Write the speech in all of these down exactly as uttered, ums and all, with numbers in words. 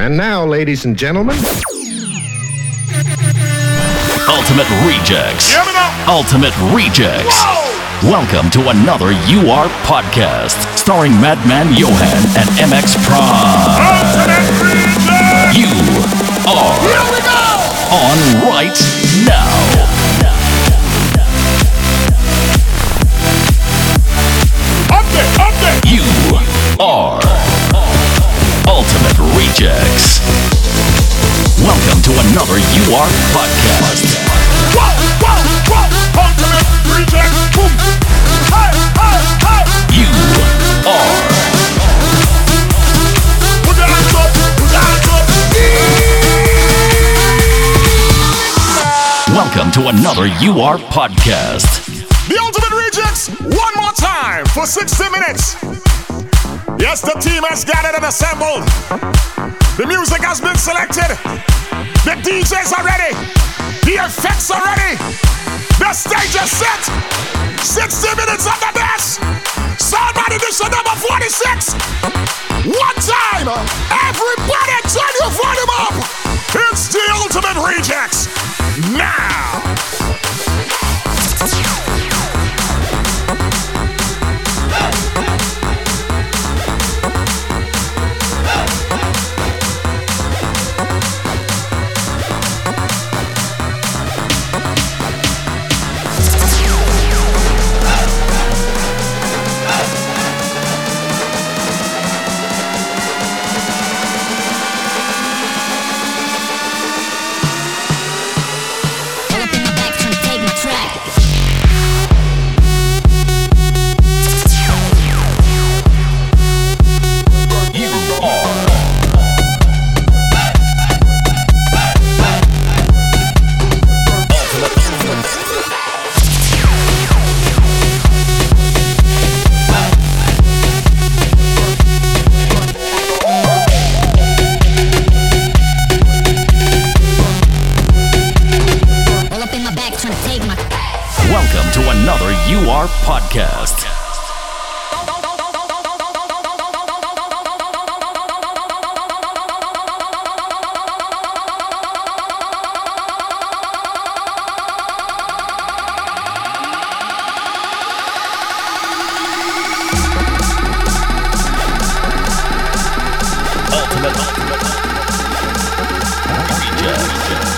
And now, ladies and gentlemen, Ultimate Rejects. Ultimate Rejects. Whoa! Welcome to another U R podcast, starring Madman Johan and M X Prime. Ultimate Rejects. You are Here we go! on right now. Update, update. You are Ultimate Rejects. Welcome to another U R podcast. Whoa, whoa, whoa. Ultimate Rejects. Boom. Hey, hey, hey. You are. Put your hands up, put your hands up. Welcome to another U R podcast. The Ultimate Rejects, one more time for sixty minutes. Yes, the team has gathered and assembled. The music has been selected. The D Js are ready. The effects are ready. The stage is set. sixty minutes of the best. Soundman edition number forty-six. One time, everybody turn your volume up. It's the Ultimate Rejects. Now. Welcome to another U R podcast. Ultimate, ultimate, Rejects.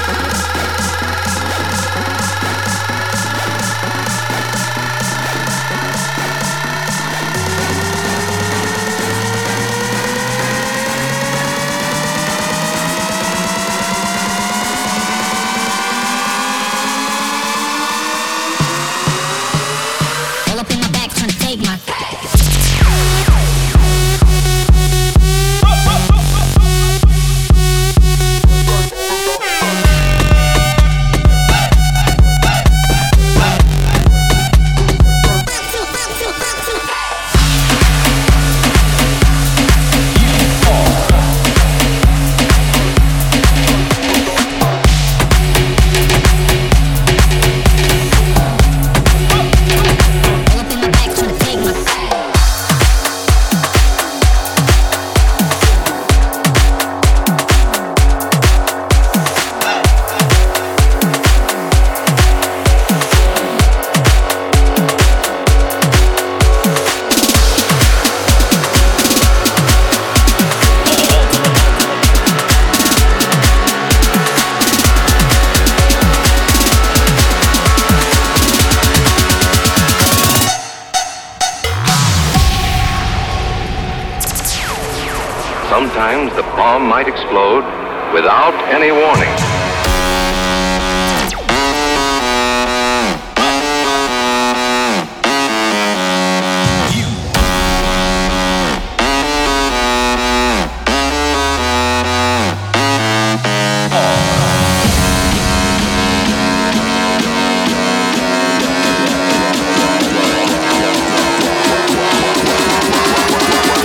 Sometimes the bomb might explode without any warning.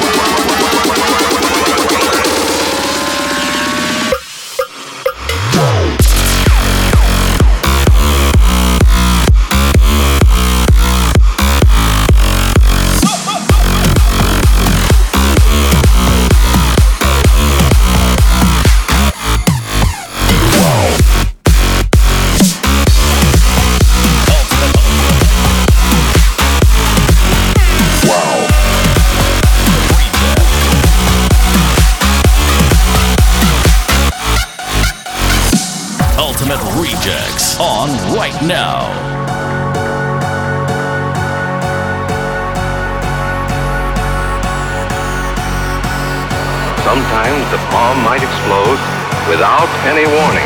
Whoa. Ultimate Rejects on right now. Sometimes the bomb might explode without any warning.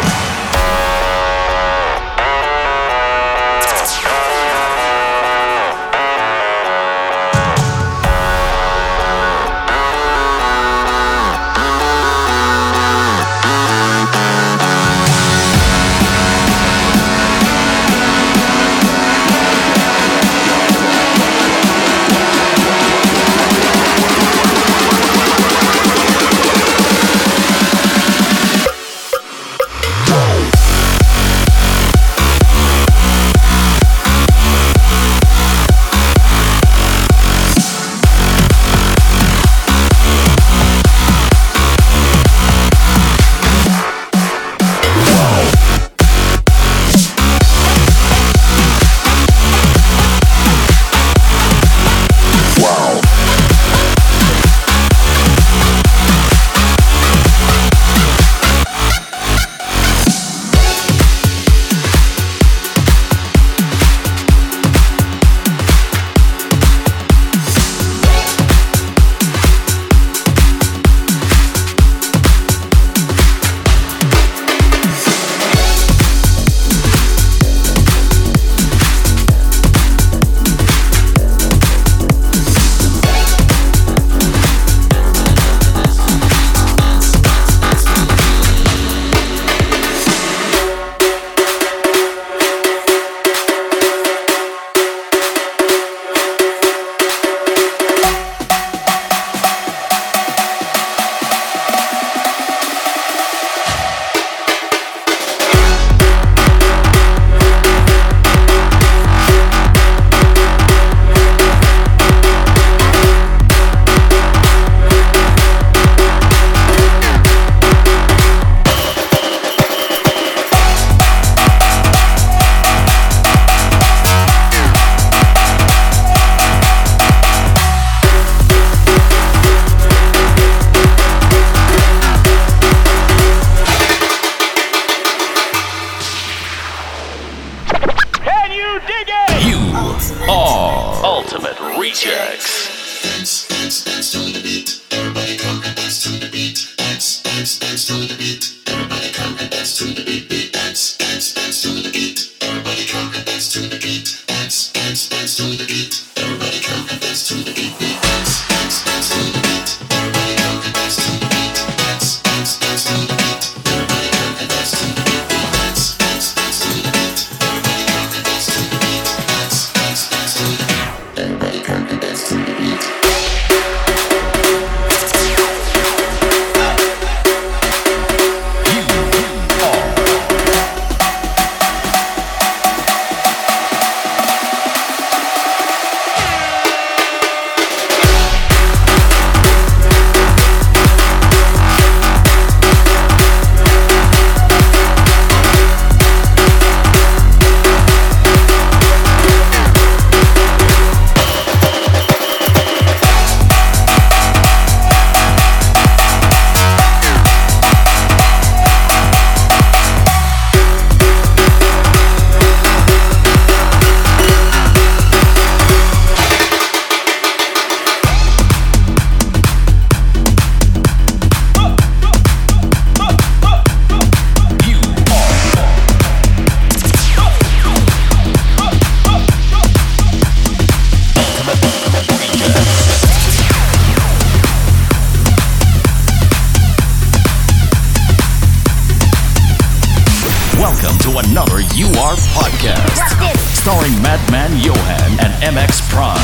Starring Madman Johan and M X Prime.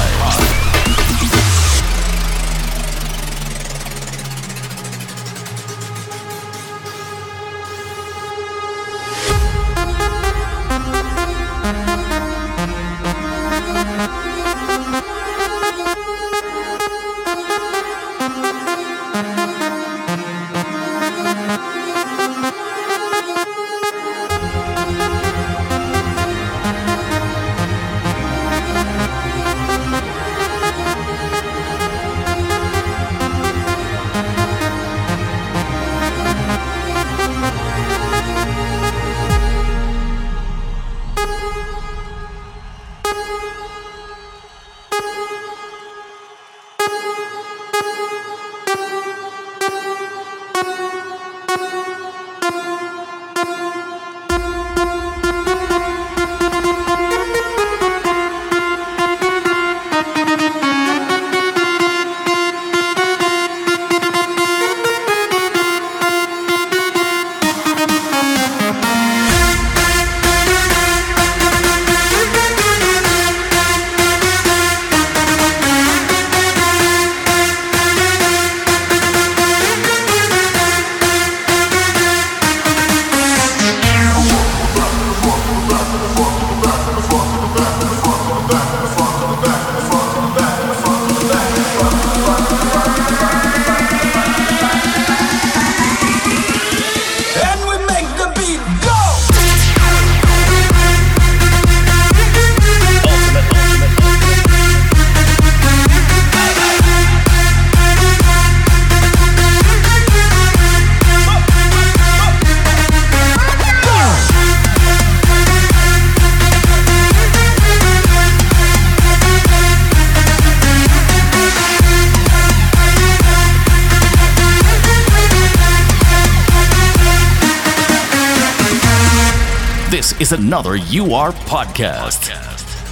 This is another U R podcast. podcast.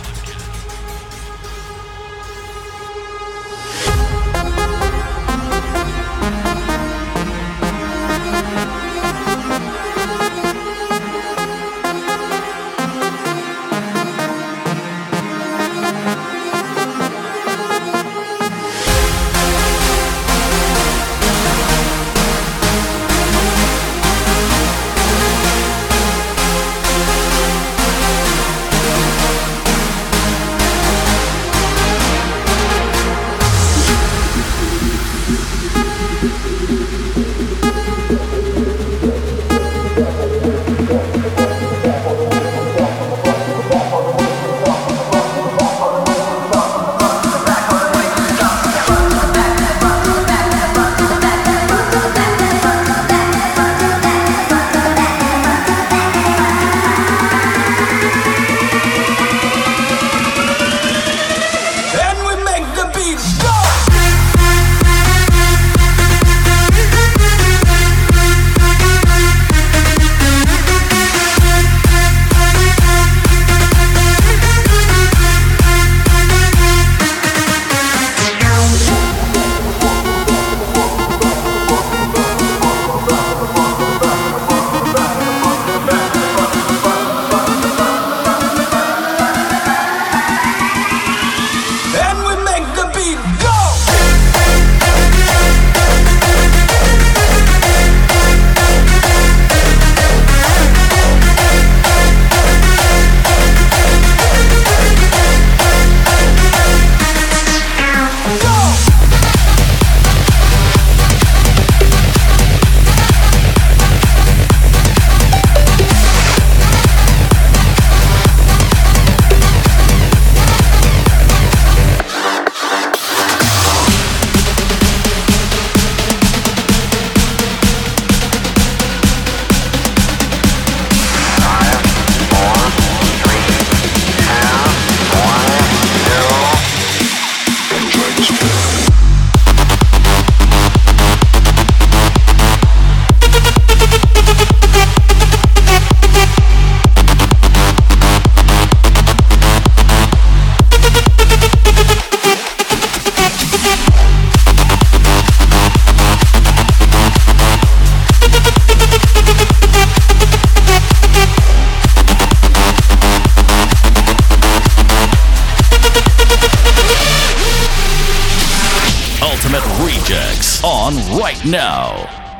On right now.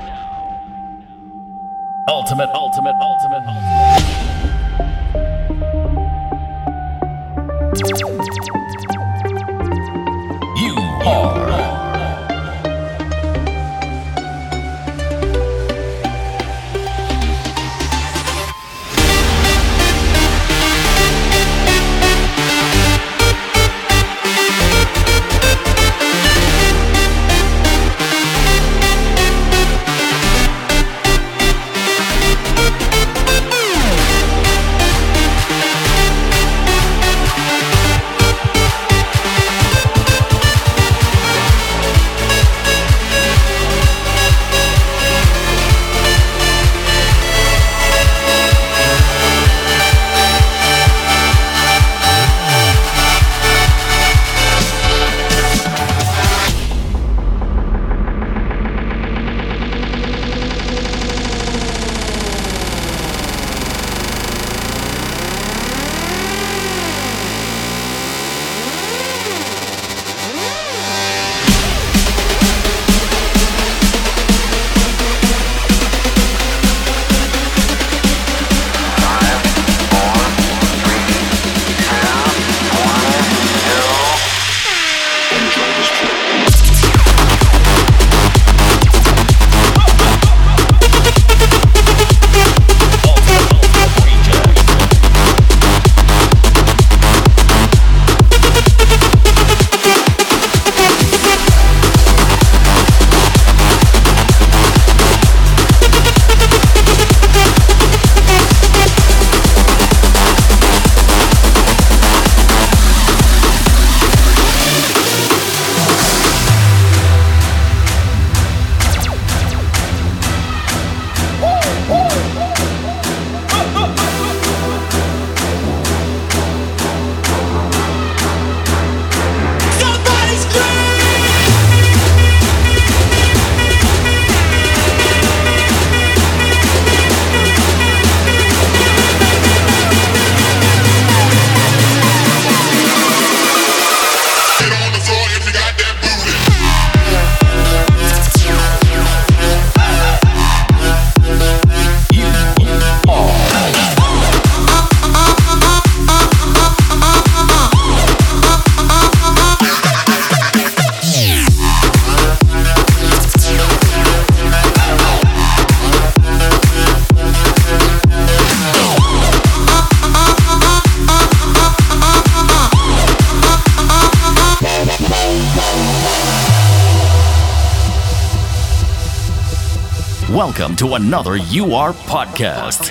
Ultimate, ultimate, ultimate, ultimate. You are. Welcome to another U R Podcast.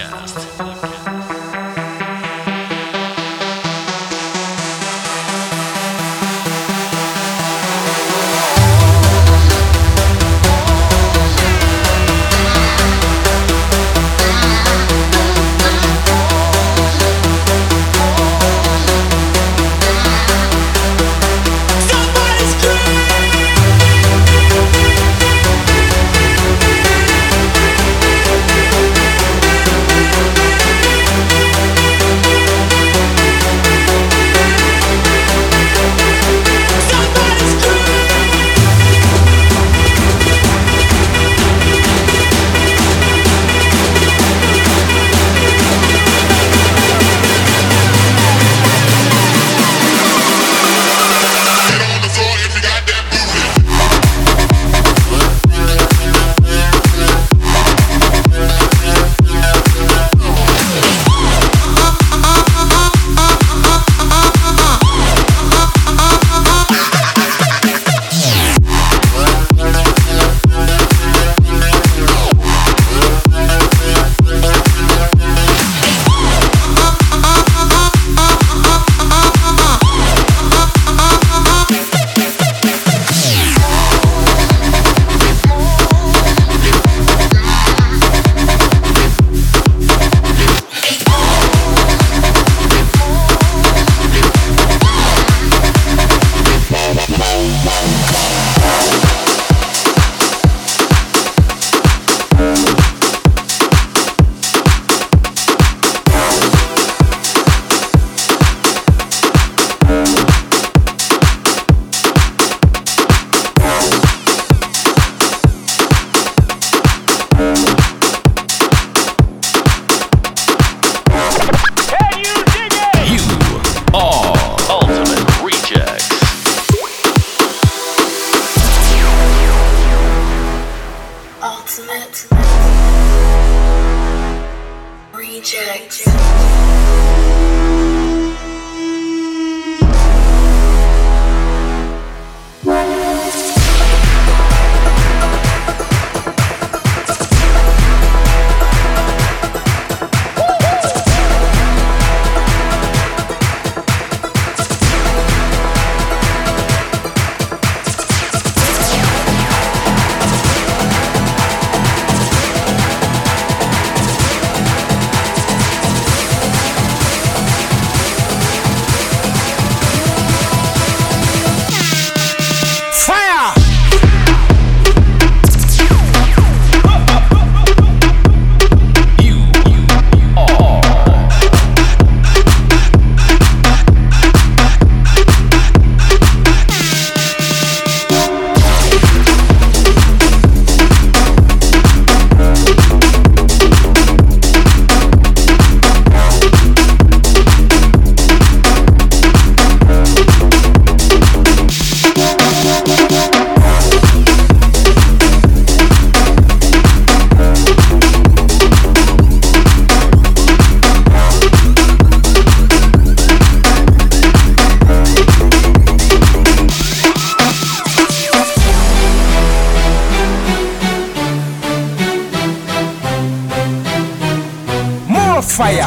Fire.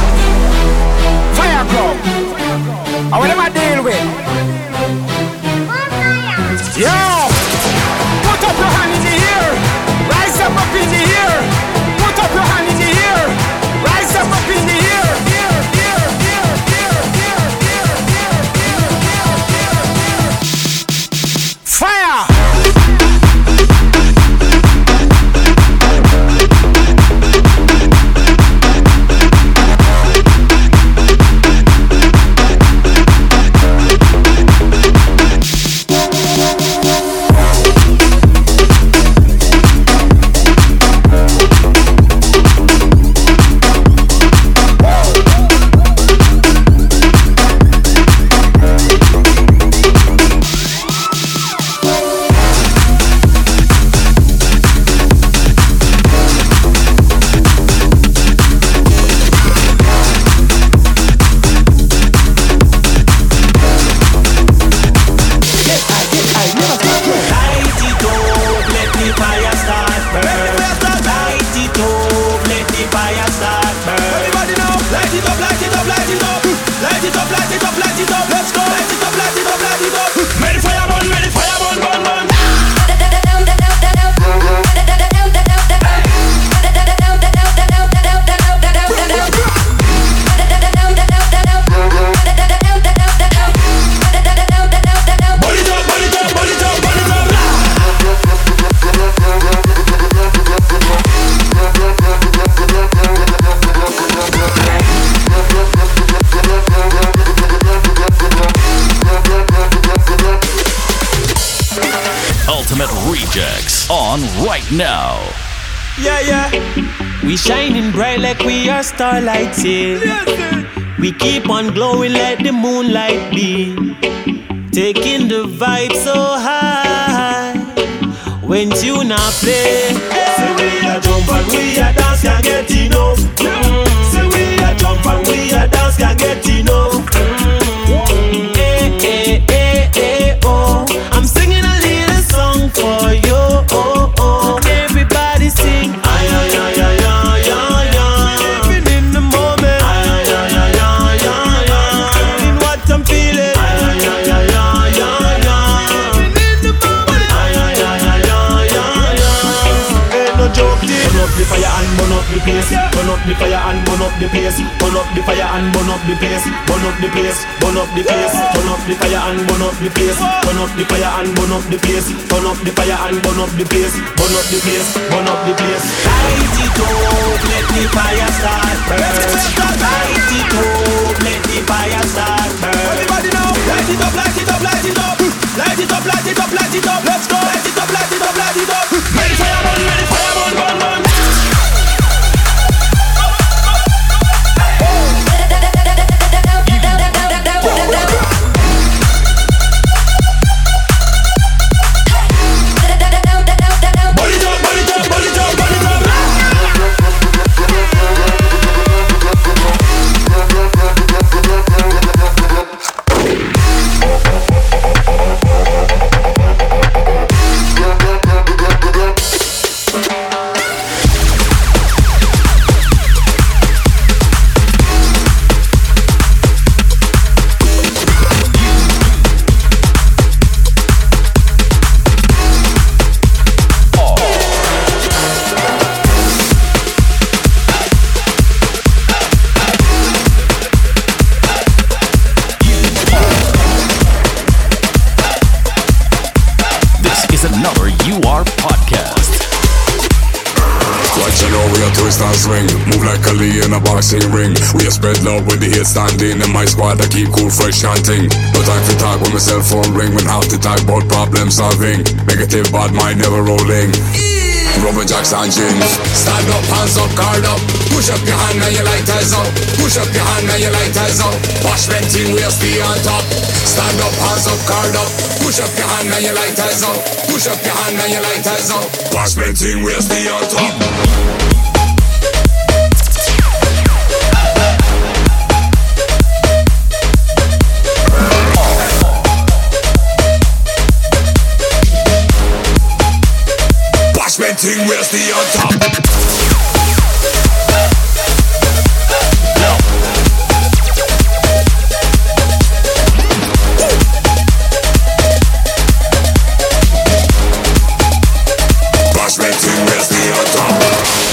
Fire grow. And what am I deal with? Yo! Put up your hand in the air. Rise up up in the air. Put up your hand in the air. Rise up up in the air. Fire! on right now. Yeah, yeah. We shining bright like we are starlights, yeah. We keep on glowing like the moonlight beam, taking the vibe so high. When you not play, say we a jump and we a dance, can't get enough. Say we a jump and we a dance, can't get enough. Hey, hey, hey, hey, oh, I'm singing a little song for you. Oh, oh, everybody sing. Ay, ay, ay, ay, ay, ay, ay. Living in the moment. Ay, ay, ay, ay, ay, ay, ay. In what I'm feeling. Ay, ay, ay, ay, ay, ay, ay. Living in the moment. Ay, ay, ay, ay, ay, ay, ay. Ain't no joke this. Burn up the fire and burn up the place. Burn up the fire and burn up the place. Burn up the fire and burn up the place. Burn up the place. Burn up the place. Turn up the fire and burn up the place. Turn up the fire and burn up the place. Turn up the fire and burn up the place. Burn up the place. Burn up the place. Light it up, let the fire start burn. Light it up, let the fire start burn. Everybody now, light it up, light it up, light it up. Light it up, light it up, light it up. Let's go. Light it up, light it up, light it up. Let the fire burn, let the fire burn, burn, burn. Swing, move like Ali in a boxing ring. We are spread love with the hit standing. And my squad I keep cool, fresh hunting. No time to talk when my cell phone ring. When half the talk about problem solving. Negative bad mind never rolling. Rubber jacks and jeans. Stand up, hands up, guard up. Push up your hand and your lighters up. Push up your hand and your lighters up. Wash venting, we'll stay on top. Stand up, hands up, guard up. Push up your hand and your lighters up. Push up your hand and your lighters up. Wash venting, we'll stay on top. Thing we'll stay on top. Bashment thing we'll stay on top.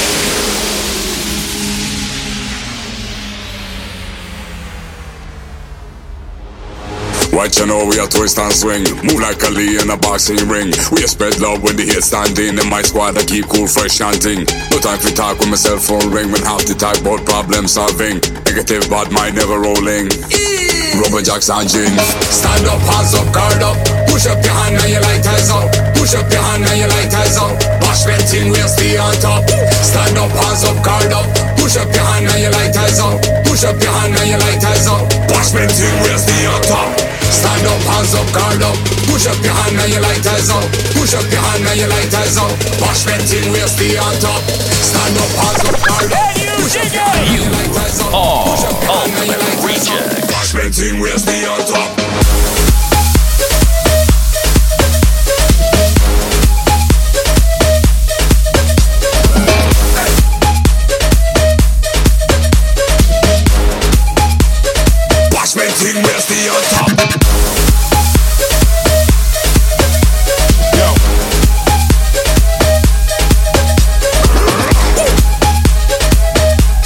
What you know, we are twist and swing. Move like Ali in a boxing ring. We are spread love when the hit standing. In my squad I keep cool, fresh chanting. No time to talk when my cell phone ring. When half the talk about problem solving. Negative bad mind never rolling. Rubber jacks and jeans. Stand up, hands up, guard up. Push up your hand and your lighters up. Push up your hand and your lighters up. Wash venting, we'll stay on top. Stand up, hands up, guard up. Push up your hand and your lighters up. Push up your hand and your lighters up. Wash venting, we'll stay on top. Stand up, hands up, guard up. Push up your hand and your lighters up. Push up your hand and your lighters up. Wash venting, we'll stay on top. Stand up, hands up, guard up. Push up your hand and your lighters up. Push up your hand and your lighters up. Wash venting, we'll stay on top. Thing we'll stay on top. Yo.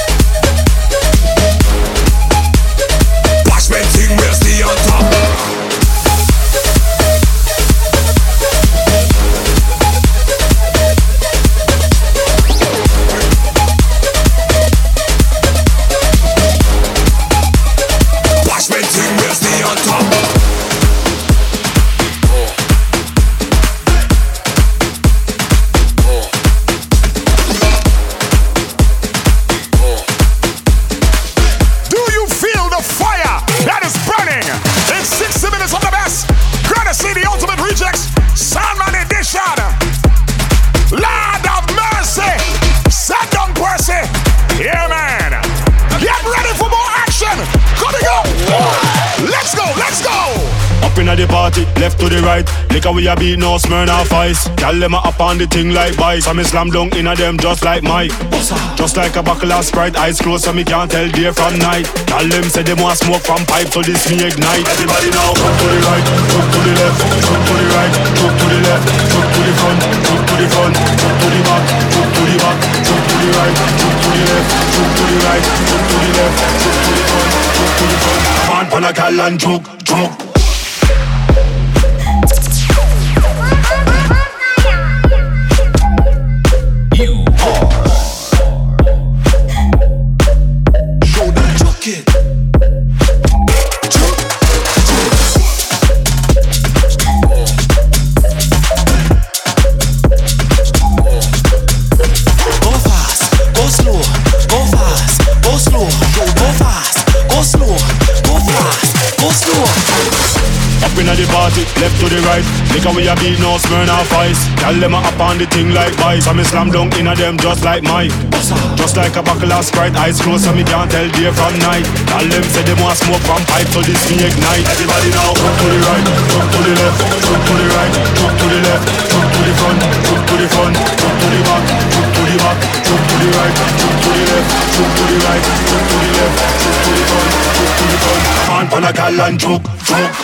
Watch me thing we'll stay on top. inna the party, left to the right. Liquor we a beat, no Smirnoff Ice. Gyal them a up on the thing like vice. So me slam down inna them just like Mike. Just like a buckle of Sprite, eyes closed so me can't tell day from night. Gyal them say them want smoke from pipe, so this me ignite. Everybody now, jump to the right, jump to the left, jump to the right, jump to the left, jump to the front, jump to the front, jump to the back, jump to the back, jump to the right, jump to the left, jump to the right, jump to the left, jump to the front, jump to the front. Man pan a gal and choke, choke. Left to the right, liquor we a beat, no Smirnoff Ice. Gyal them a up on the thing like vice. And me slam down inna them just like Mike. Just like a buckle of Sprite, eyes closed so me can't tell day from night. Gyal them say them want smoke from pipe, so this me ignite. Everybody now, jump to the right, jump to the left, jump to the right, jump to the left, jump to the front, jump to the front, jump to the back, jump to the back, jump to the right, jump to the left, jump to the right, jump to the left, jump to the front, jump to the front. Man pan a gal and choke, choke.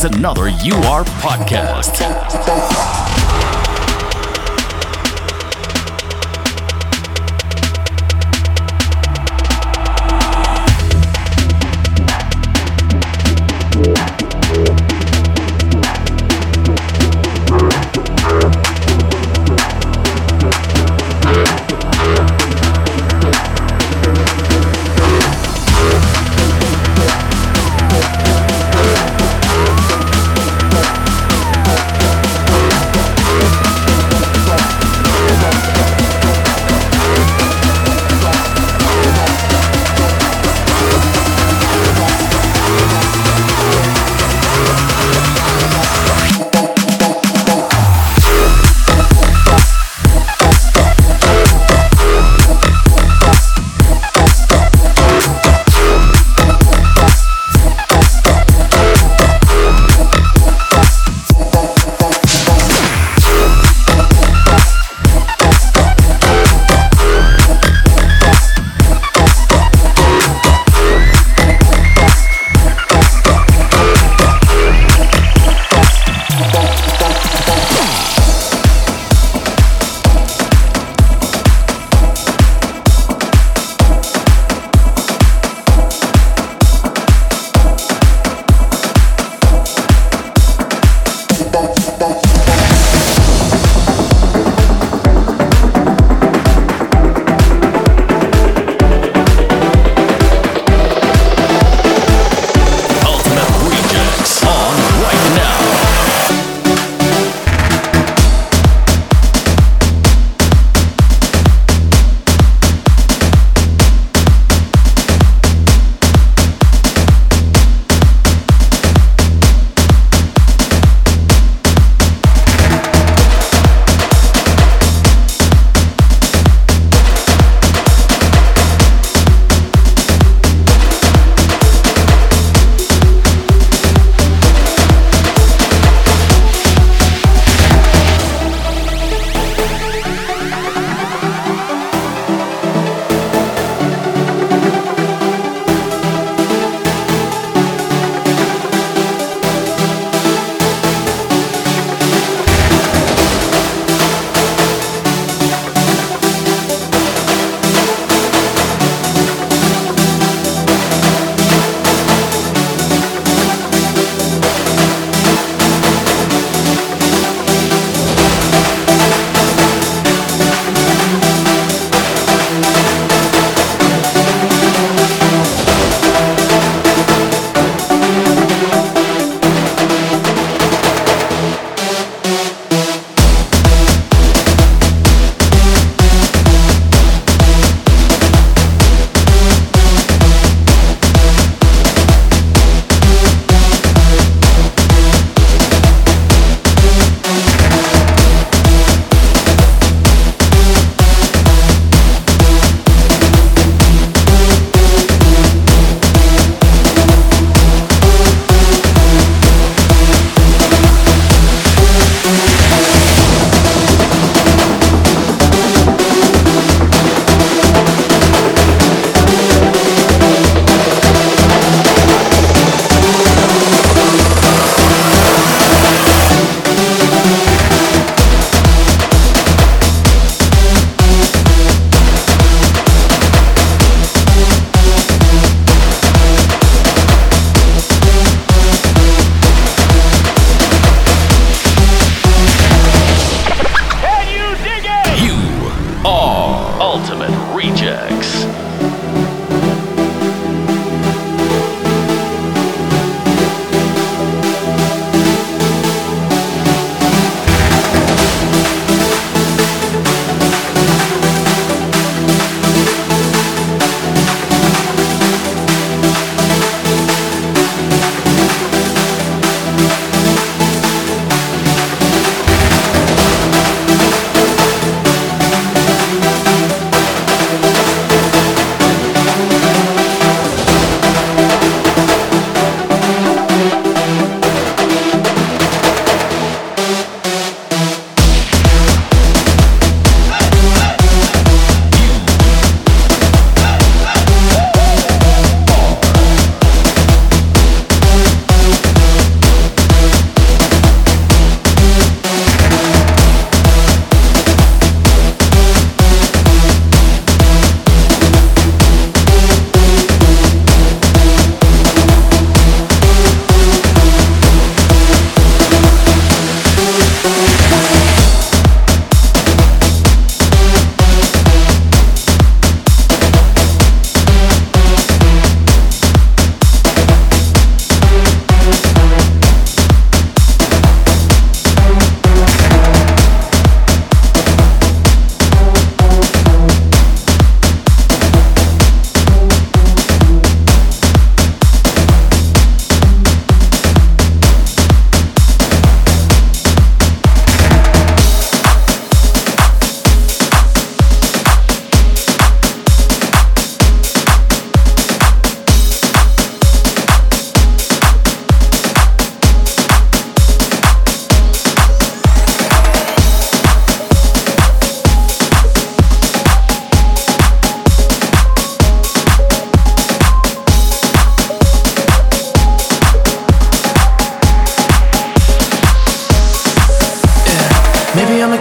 is another U R podcast.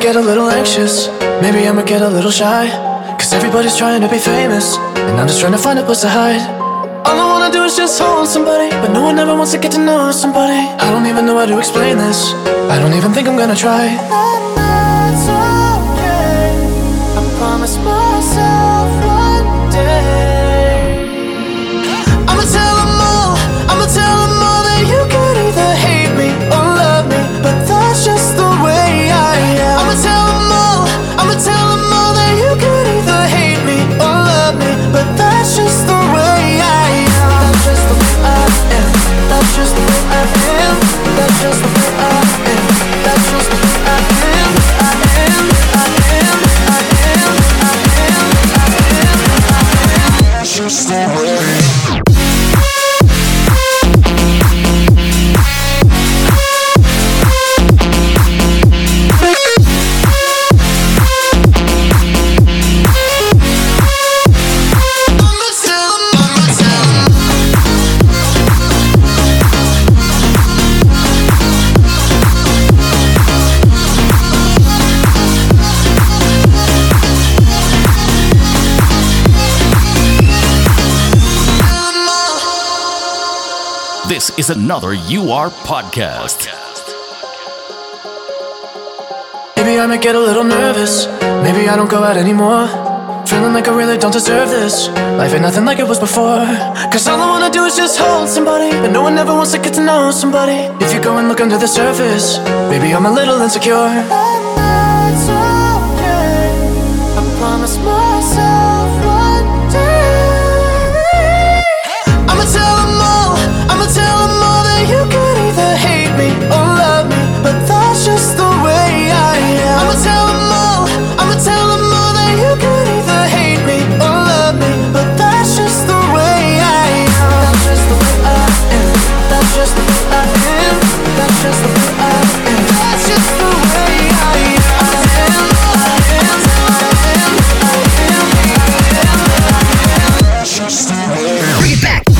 get a little anxious. Maybe I'ma get a little shy. Cause everybody's trying to be famous, and I'm just trying to find a place to hide. All I wanna do is just hold somebody, but no one ever wants to get to know somebody. I don't even know how to explain this. I don't even think I'm gonna try. And that's okay. I promise myself one day I'ma tell them all, I'ma tell them all that you could either hate me or love me, but that's just the way I am. I'ma tell them all, I'ma tell them all that you could either hate me or love me, but that's just the way I am. That's just the way I am. That's just the way I am. That's just the way I am. That's just the way I am. I am, I am, I am, I am, I am, I am. That's just the way. This is another U R podcast. Maybe I might get a little nervous. Maybe I don't go out anymore. Feeling like I really don't deserve this. Life ain't nothing like it was before. Cause all I wanna do is just hold somebody, but no one ever wants to get to know somebody. If you go and look under the surface, maybe I'm a little insecure. And that's okay. I promise myself one day I'ma tell them all, I'ma tell them all that you could either hate me or love me, but that's just the way I am. I'ma tell them all, I'ma tell them all that you could either hate me or love me, but that's just the way I am. That's just the way I am. That's just the way I am. That's just the way I am. That's just the way I am. I am, I am, I am, I am, I am, I am. That's just the way. Bring it back.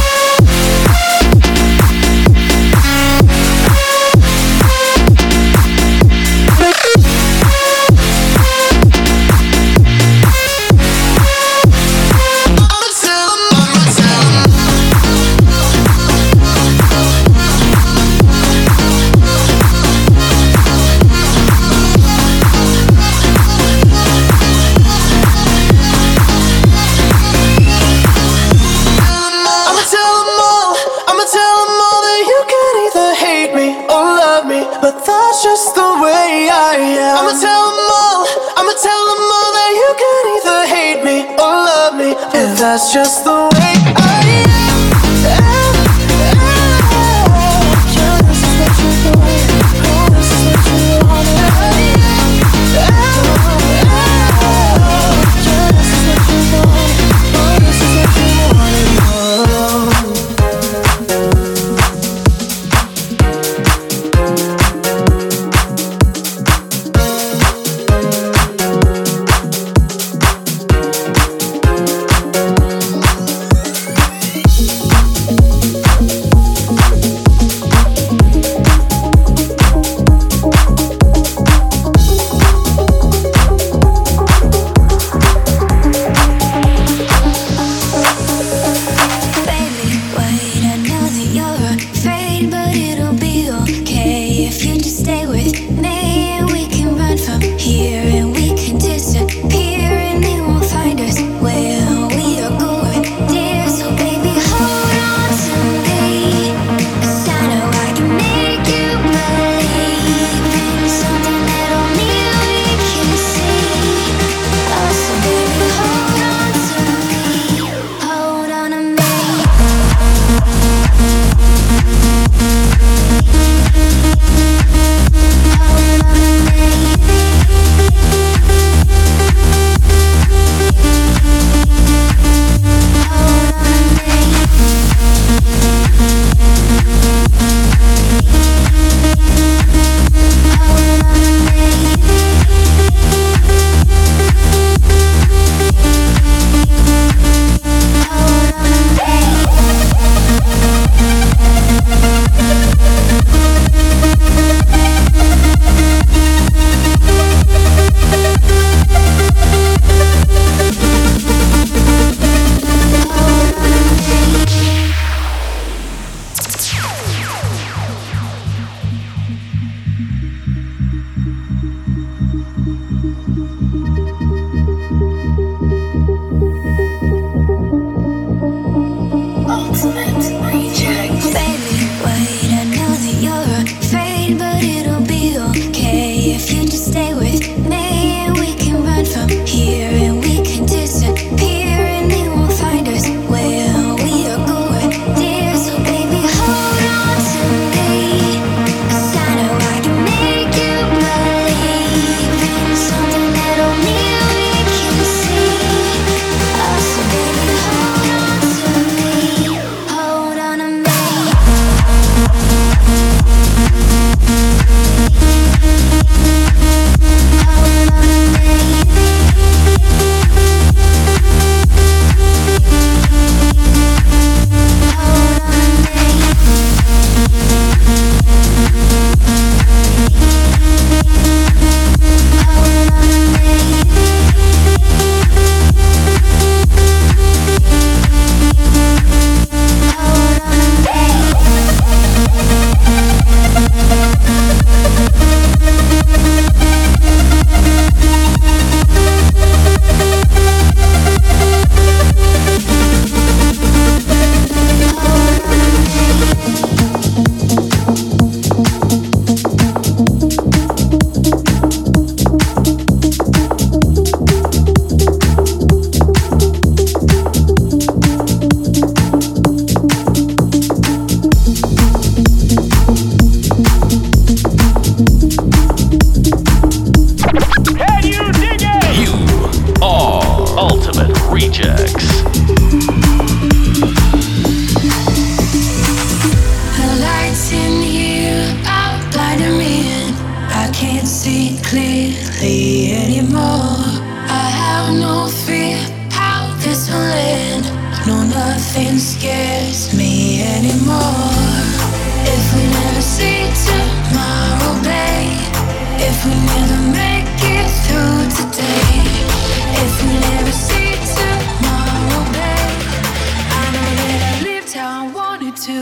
But that's just the way I am. I'ma tell them all, I'ma tell them all that you can either hate me or love me, and that's just the way I am. Yeah, this is what you're doing. Oh, this is what you wanted. Yeah, this is what you want. Oh, this is what you wanted. Oh. anymore. I have no fear how this will end. No, nothing scares me anymore. If we never see tomorrow, babe, if we never make it through today, if we never see tomorrow, babe, I know that I lived how I wanted to.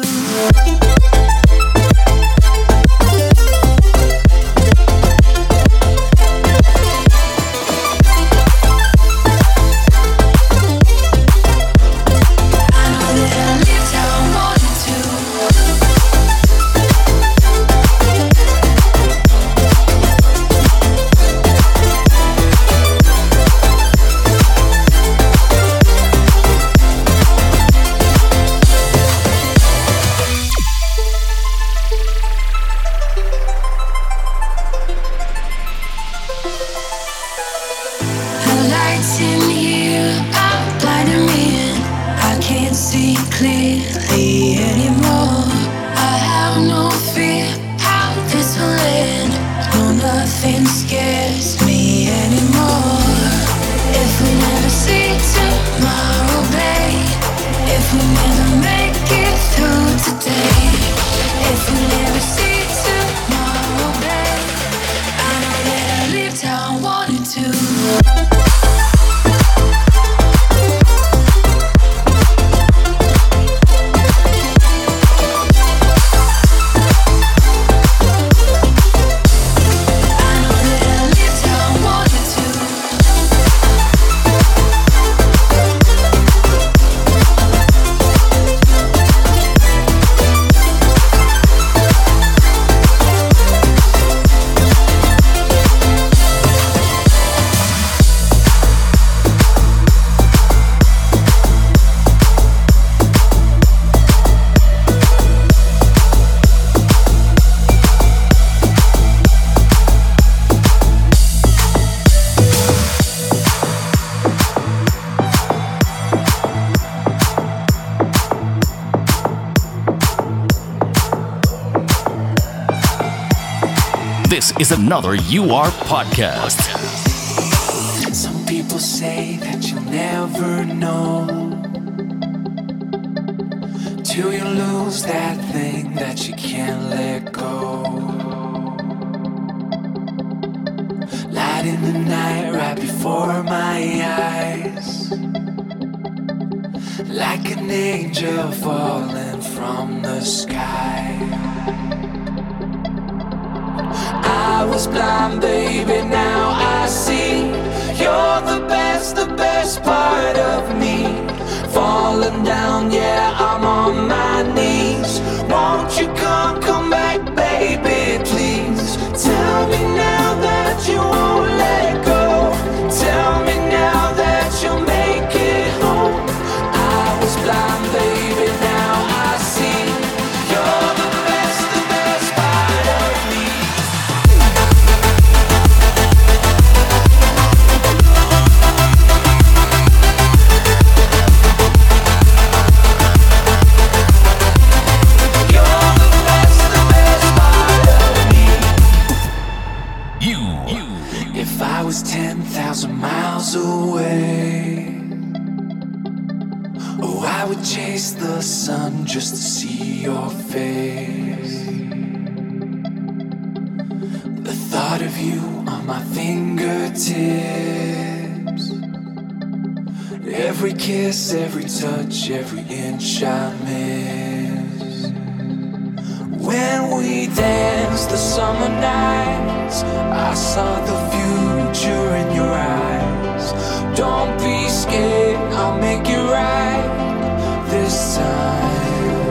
This is another U R podcast. Some people say that you'll never know till you lose that thing that you can't let go. Light in the night right before my eyes, like an angel falling from the sky. I was blind, baby, now I see. You're the best, the best part of me. Falling down, yeah, I'm on my knees. Won't you come, come back, baby, please. Tell me now that you won't let go. Tell me now that you'll make it home. I was blind, baby, now I see. You're the best, the best part of me. If I was ten thousand miles away, oh, I would chase the sun just to see your face. The thought of you on my fingertips, every kiss, every touch, every inch I miss. When we danced the summer nights, I saw the future in your eyes. Don't be scared, I'll make it right this time.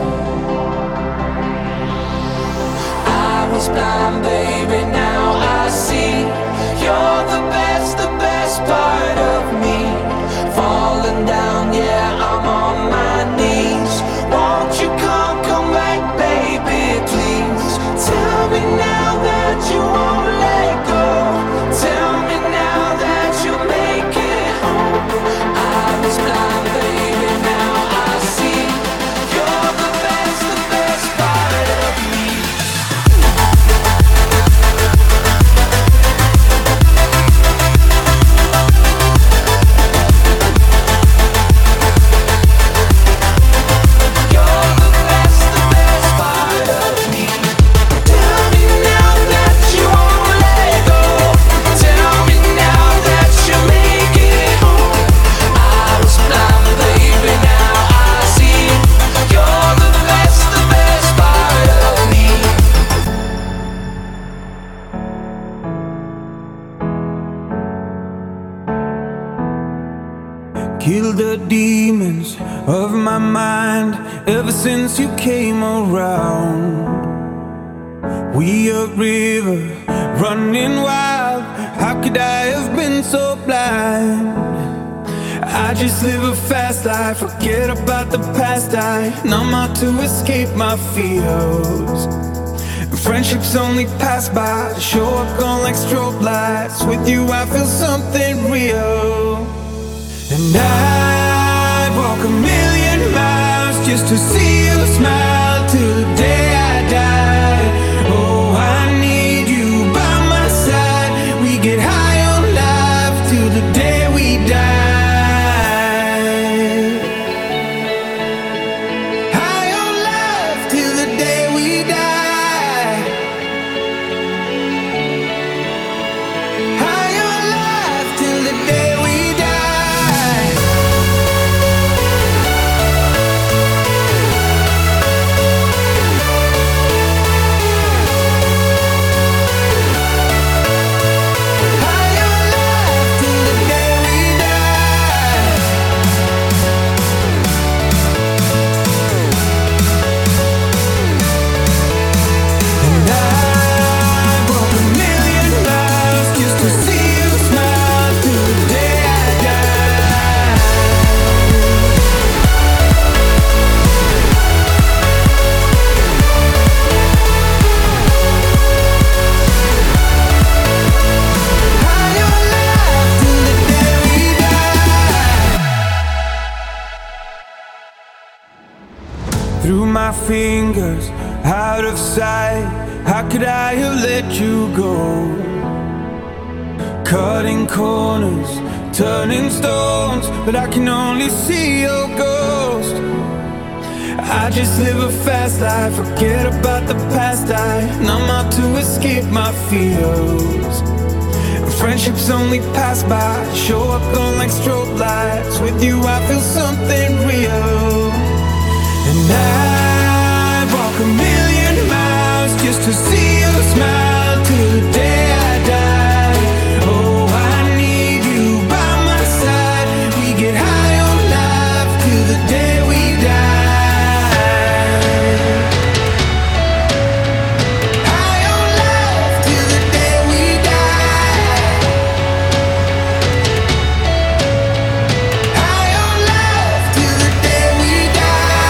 I was blind, baby, now I see. You're the best, the best part of me. Falling down, yeah, I'm on my knees. Won't you come, come back, baby, please. Tell me now that you won't let go. Tell me now that you'll make it home. I was blind, baby, now I see. You're the best, the best part of me. Kill the demons of my mind ever since you came around. We a river running wild. How could I have been so blind? I just live a fast life, forget about the past. I numb out to escape my fears. Friendships only pass by, show up gone like strobe lights. With you I feel something real. And I'd walk a million miles just to see you smile till the day I die. Oh, I need you by my side. We get high on life till the day we die. High on life till the day we die. High on life till the day we die. Through my fingers, out of sight. How could I have let you go? Cutting corners, turning stones, but I can only see your ghost. I just live a fast life, forget about the past. I numb out to escape my fears. Friendships only pass by, show up gone like strobe lights. With you I feel something real. And I'd walk a million miles just to see you smile till the day I die. Oh, I need you by my side. We get high on life till the day we die. High on life till the day we die. High on life till the day we die.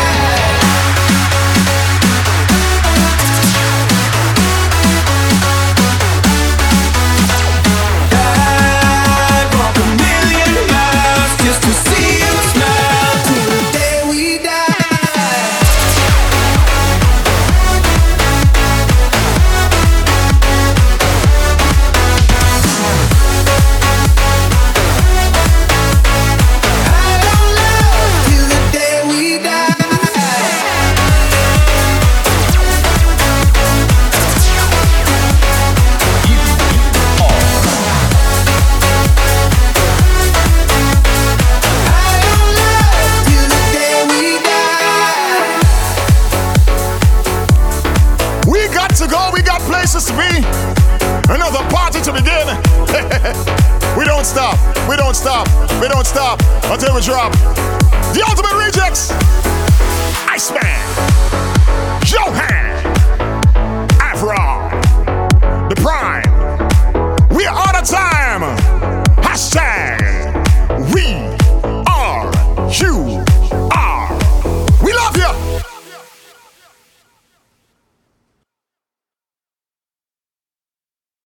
To be another party to begin. We don't stop, we don't stop, we don't stop until we drop the Ultimate Rejects, Iceman, Johan.